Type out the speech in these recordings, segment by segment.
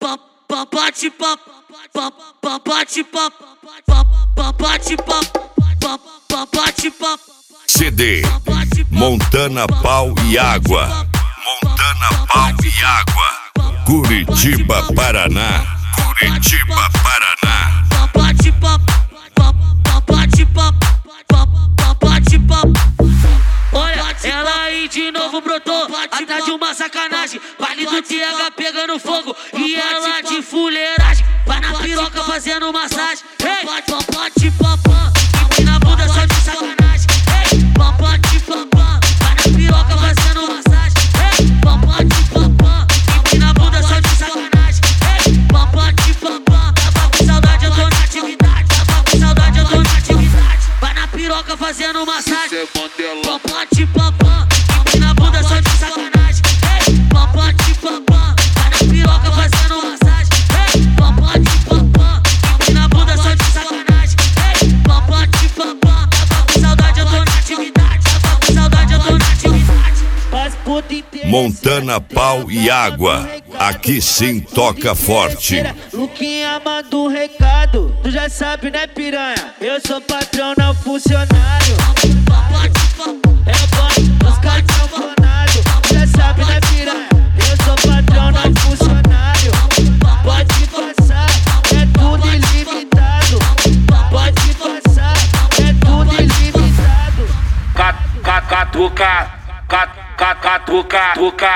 bate papo, bate papo, bate papo, bate papo. CD Montana Pau e Água. Montana Pau e Água. Curitiba, Paraná. Curitiba, Paraná. Bate papo, bate papo, bate papo. Olha, ela aí de novo brotou, atrás de uma sacanagem. Baile do TH pegando fogo e ela de fuleiragem. Vai na piroca fazendo massagem. Ei, bate papo, e na bunda só de sacanagem. Ei, bate papo, vai na piroca fazendo massagem. Ei, bate papo, e na bunda só de sacanagem. Ei, bate papo, tava com saudade, eu tô na atividade. Tava com saudade, eu tô na atividade. Vai na piroca fazendo massagem. Bate papo, e na bunda só de sacanagem. Ei, bate papo, vai na piroca fazendo massagem. Ei, bate papo, e na bunda só de sacanagem. Ei, bate papo, tava com saudade, eu tô na atividade. Tava com saudade, eu tô na atividade. Montana Pau e Água. Aqui sim toca forte. Luquinha manda um recado, tu já sabe, né, piranha? Eu sou patrão, não funcionário. É bom, os caras são fonados, tu já sabe, né, piranha? Eu sou patrão, não funcionário. Pode passar, é tudo ilimitado. Pode passar, é tudo ilimitado. Catuca, catuca,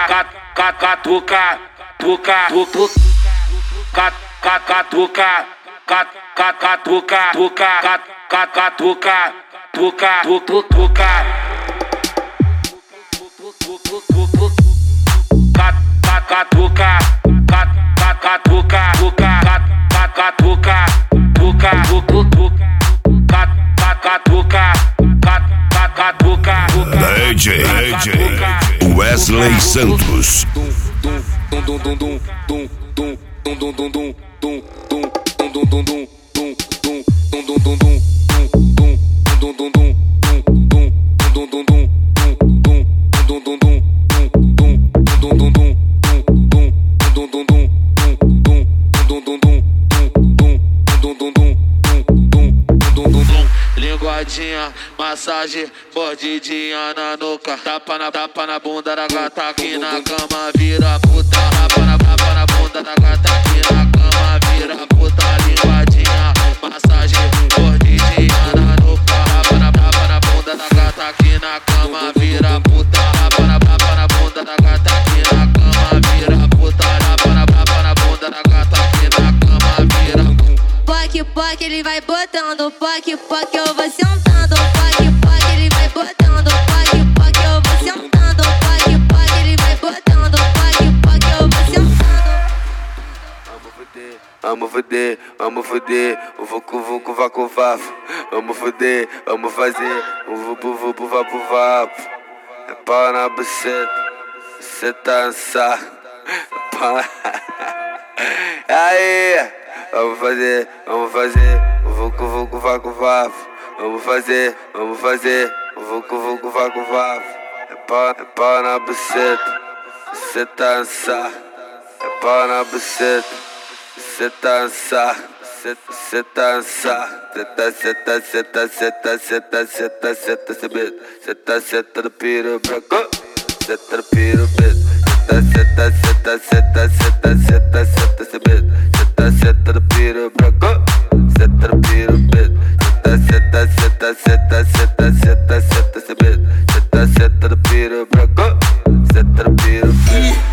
DJ Wesley Santos. Linguadinha, massagem, mordidinha na nuca. Tapa na bunda da gata aqui na cama, vira puta. Tapa na bunda da gata aqui na cama, vira puta. Linguadinha, massagem, mordidinha na nuca. Tapa na bunda da gata aqui na cama, vira puta. Tapa na bunda da gata aqui na cama, vira puta. Tapa na bunda da gata aqui na cama, vira puta. Poc, ele vai botando, poc, eu vou sentando, poc, ele vai botando, poc, eu vou sentando, poc, ele vai botando, poc, eu vou sentando. Vamos foder, o vucu vacu vafo. Vamos foder, vamos fazer o vupu vapu vapo. É pau na buceta, cê tá ansado. Aí, vamos fazer o vucu vacu vafo. Vamos fazer o vucu vacu vafo. É pau na buceta, cê tá ansado. É pau na buceta, cê tá ansado. Cê tá ansado. Cê tá sentando piro branco. Cê tá no piro preto. Cê tá sentando piro branco. Cê tá no piro preto. Cê tá sentando piro branco. Cê tá no piro preto.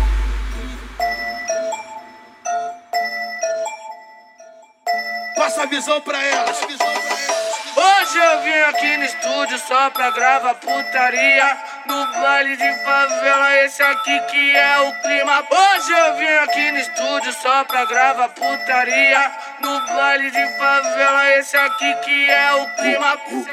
Passa a visão pra elas. Hoje eu vim aqui no estúdio só pra gravar putaria. No baile de favela, esse aqui que é o clima. Hoje eu vim aqui no estúdio só pra gravar putaria. No baile de favela, esse aqui que é o clima.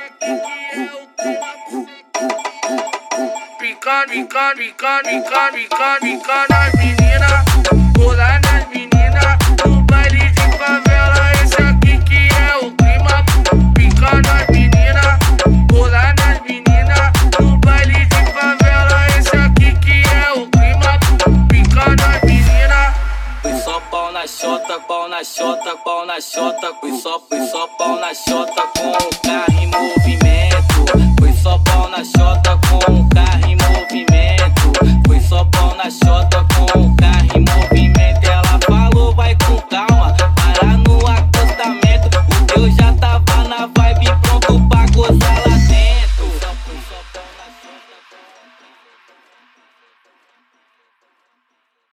Pica nas meninas, pula nas meninas. No baile de favela, esse aqui que é o clima. Pica nas meninas, pula nas meninas. No baile de favela, esse aqui que é o clima. Pica nas meninas. Só pau nas xota, pau na xota, pau na xota, foi só pau na xota com o cara em movimento.